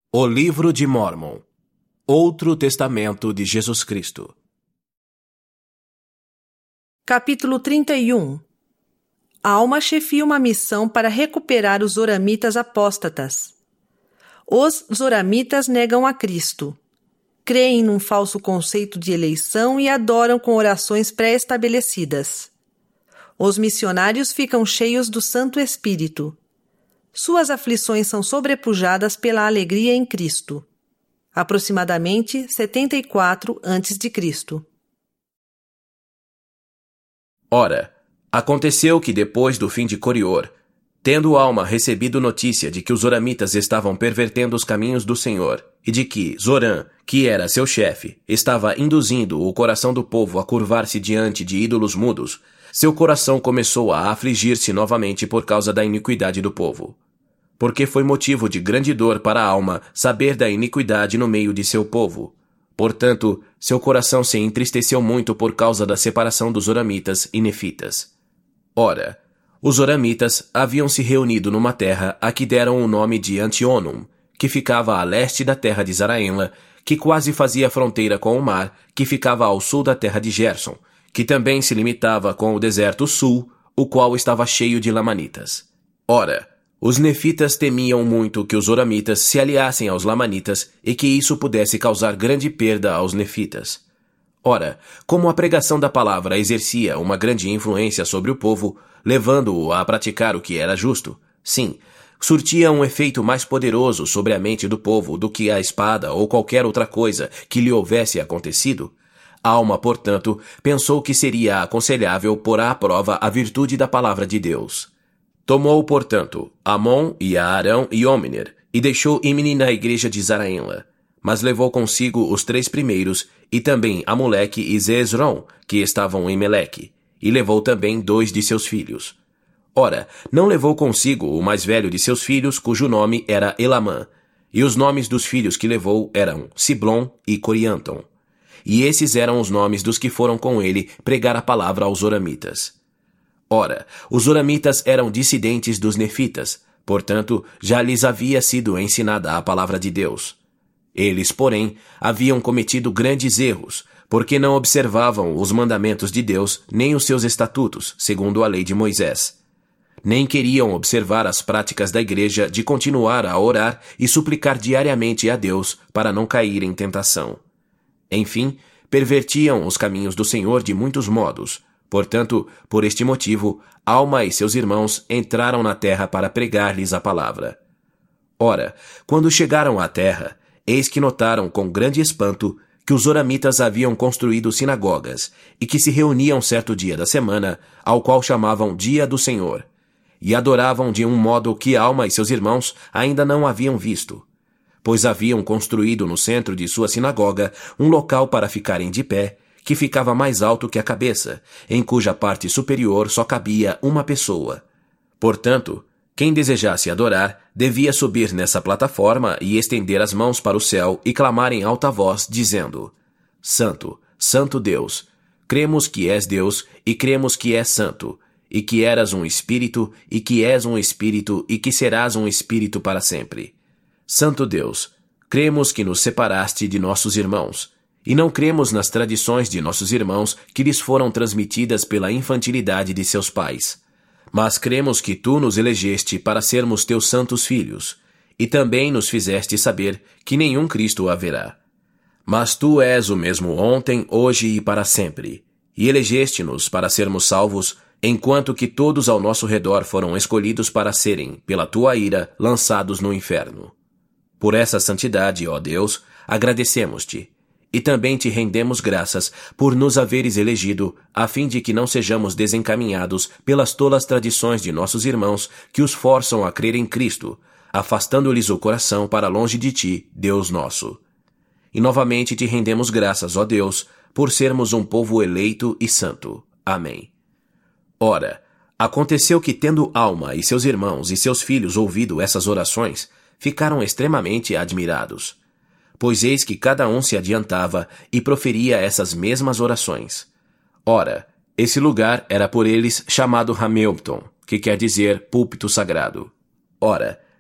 O Livro de Mórmon. Outro Testamento de Jesus Cristo. Capítulo 31. Alma chefia uma missão para recuperar os zoramitas apóstatas. Os zoramitas negam a Cristo. Creem num falso conceito de eleição e adoram com orações pré-estabelecidas. Os missionários ficam cheios do Santo Espírito. Suas aflições são sobrepujadas pela alegria em Cristo. Aproximadamente 74 a.C. Ora, aconteceu que depois do fim de Corior, tendo Alma recebido notícia de que os zoramitas estavam pervertendo os caminhos do Senhor, e de que Zorã, que era seu chefe, estava induzindo o coração do povo a curvar-se diante de ídolos mudos, seu coração começou a afligir-se novamente por causa da iniquidade do povo. Porque foi motivo de grande dor para a Alma saber da iniquidade no meio de seu povo. Portanto, seu coração se entristeceu muito por causa da separação dos zoramitas e nefitas. Ora, os zoramitas haviam se reunido numa terra a que deram o nome de Antionum, que ficava a leste da terra de Zaraenla, que quase fazia fronteira com o mar, que ficava ao sul da terra de Gerson, que também se limitava com o deserto sul, o qual estava cheio de lamanitas. Ora, os nefitas temiam muito que os zoramitas se aliassem aos lamanitas e que isso pudesse causar grande perda aos nefitas. Ora, como a pregação da palavra exercia uma grande influência sobre o povo, levando-o a praticar o que era justo, sim, surtia um efeito mais poderoso sobre a mente do povo do que a espada ou qualquer outra coisa que lhe houvesse acontecido, Alma, portanto, pensou que seria aconselhável pôr à prova a virtude da palavra de Deus. Tomou, portanto, Amon e a Arão e Omner, e deixou Imni na igreja de Zaraenla, mas levou consigo os 3 primeiros, e também Amoleque e Zezron, que estavam em Meleque, e levou também 2 de seus filhos. Ora, não levou consigo o mais velho de seus filhos, cujo nome era Elamã, e os nomes dos filhos que levou eram Siblom e Corianton. E esses eram os nomes dos que foram com ele pregar a palavra aos zoramitas. Ora, os zoramitas eram dissidentes dos nefitas, portanto, já lhes havia sido ensinada a palavra de Deus. Eles, porém, haviam cometido grandes erros, porque não observavam os mandamentos de Deus nem os seus estatutos, segundo a lei de Moisés. Nem queriam observar as práticas da igreja de continuar a orar e suplicar diariamente a Deus para não cair em tentação. Enfim, pervertiam os caminhos do Senhor de muitos modos. Portanto, por este motivo, Alma e seus irmãos entraram na terra para pregar-lhes a palavra. Ora, quando chegaram à terra, eis que notaram com grande espanto que os zoramitas haviam construído sinagogas e que se reuniam certo dia da semana, ao qual chamavam Dia do Senhor, e adoravam de um modo que Alma e seus irmãos ainda não haviam visto. Pois haviam construído no centro de sua sinagoga um local para ficarem de pé, que ficava mais alto que a cabeça, em cuja parte superior só cabia uma pessoa. Portanto, quem desejasse adorar, devia subir nessa plataforma e estender as mãos para o céu e clamar em alta voz, dizendo: Santo, Santo Deus, cremos que és Deus e cremos que és santo, e que eras um Espírito, e que és um Espírito, e que serás um Espírito para sempre. Santo Deus, cremos que nos separaste de nossos irmãos, e não cremos nas tradições de nossos irmãos que lhes foram transmitidas pela infantilidade de seus pais. Mas cremos que tu nos elegeste para sermos teus santos filhos, e também nos fizeste saber que nenhum Cristo haverá. Mas tu és o mesmo ontem, hoje e para sempre, e elegeste-nos para sermos salvos, enquanto que todos ao nosso redor foram escolhidos para serem, pela tua ira, lançados no inferno. Por essa santidade, ó Deus, agradecemos-te, e também te rendemos graças por nos haveres elegido, a fim de que não sejamos desencaminhados pelas tolas tradições de nossos irmãos que os forçam a crer em Cristo, afastando-lhes o coração para longe de ti, Deus nosso. E novamente te rendemos graças, ó Deus, por sermos um povo eleito e santo. Amém. Ora, aconteceu que, tendo Alma e seus irmãos e seus filhos ouvido essas orações, ficaram extremamente admirados. Pois eis que cada um se adiantava e proferia essas mesmas orações. Ora, esse lugar era por eles chamado Hamilton, que quer dizer púlpito sagrado. Ora,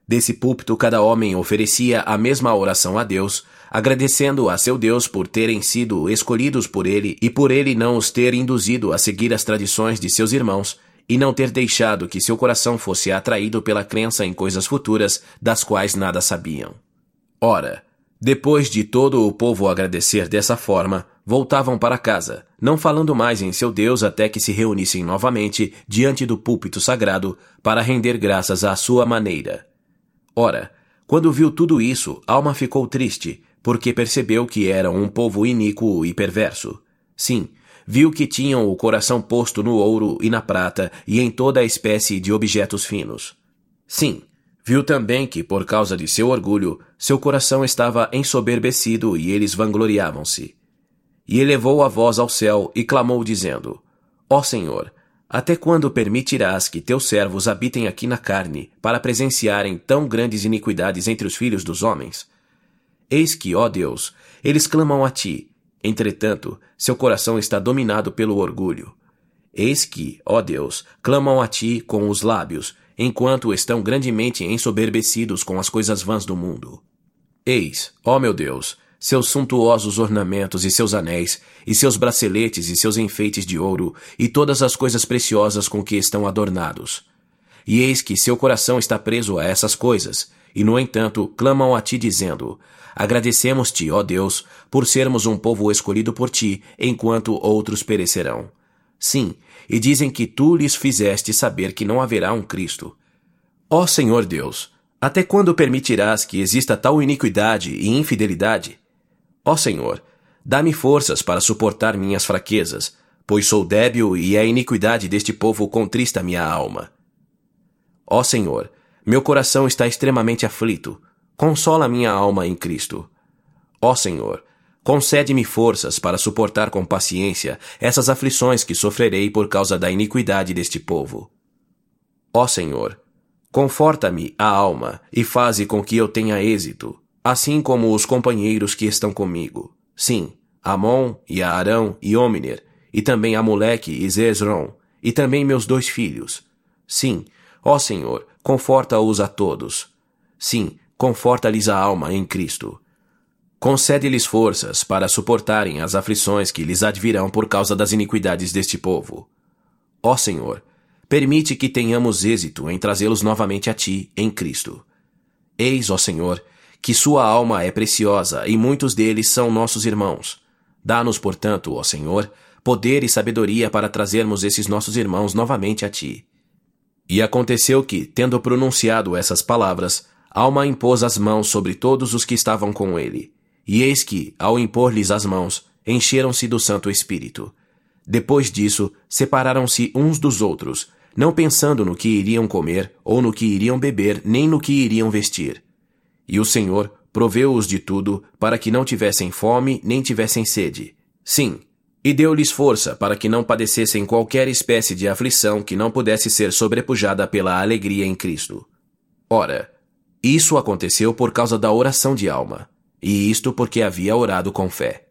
Desse púlpito cada homem oferecia a mesma oração a Deus, agradecendo a seu Deus por terem sido escolhidos por ele e por ele não os ter induzido a seguir as tradições de seus irmãos e não ter deixado que seu coração fosse atraído pela crença em coisas futuras das quais nada sabiam. Ora, depois de todo o povo agradecer dessa forma, voltavam para casa, não falando mais em seu Deus até que se reunissem novamente diante do púlpito sagrado para render graças à sua maneira. Ora, quando viu tudo isso, Alma ficou triste, porque percebeu que era um povo iníquo e perverso. Sim, viu que tinham o coração posto no ouro e na prata e em toda a espécie de objetos finos. Sim, viu também que, por causa de seu orgulho, seu coração estava ensoberbecido e eles vangloriavam-se. E elevou a voz ao céu e clamou dizendo: Ó Senhor, até quando permitirás que teus servos habitem aqui na carne, para presenciarem tão grandes iniquidades entre os filhos dos homens? Eis que, ó Deus, eles clamam a ti, entretanto, seu coração está dominado pelo orgulho. Eis que, ó Deus, clamam a ti com os lábios, enquanto estão grandemente ensoberbecidos com as coisas vãs do mundo. Eis, ó meu Deus, seus suntuosos ornamentos e seus anéis, e seus braceletes e seus enfeites de ouro, e todas as coisas preciosas com que estão adornados. E eis que seu coração está preso a essas coisas, e no entanto clamam a ti dizendo: Agradecemos-te, ó Deus, por sermos um povo escolhido por ti, enquanto outros perecerão. Sim, e dizem que tu lhes fizeste saber que não haverá um Cristo. Ó Senhor Deus, até quando permitirás que exista tal iniquidade e infidelidade? Ó Senhor, dá-me forças para suportar minhas fraquezas, pois sou débil e a iniquidade deste povo contrista minha alma. Ó Senhor, meu coração está extremamente aflito, consola minha alma em Cristo. Ó Senhor, concede-me forças para suportar com paciência essas aflições que sofrerei por causa da iniquidade deste povo. Ó Senhor, conforta-me a alma e faze com que eu tenha êxito, assim como os companheiros que estão comigo. Sim, Amon e Arão e Omner, e também Amoleque e Zezron, e também meus 2 filhos. Sim, ó Senhor, conforta-os a todos. Sim, conforta-lhes a alma em Cristo. Concede-lhes forças para suportarem as aflições que lhes advirão por causa das iniquidades deste povo. Ó Senhor, permite que tenhamos êxito em trazê-los novamente a ti, em Cristo. Eis, ó Senhor, que sua alma é preciosa e muitos deles são nossos irmãos. Dá-nos, portanto, ó Senhor, poder e sabedoria para trazermos esses nossos irmãos novamente a ti. E aconteceu que, tendo pronunciado essas palavras, Alma impôs as mãos sobre todos os que estavam com ele. E eis que, ao impor-lhes as mãos, encheram-se do Santo Espírito. Depois disso, separaram-se uns dos outros, não pensando no que iriam comer, ou no que iriam beber, nem no que iriam vestir. E o Senhor proveu-os de tudo, para que não tivessem fome, nem tivessem sede. Sim, e deu-lhes força para que não padecessem qualquer espécie de aflição que não pudesse ser sobrepujada pela alegria em Cristo. Ora, isso aconteceu por causa da oração de Alma, e isto porque havia orado com fé.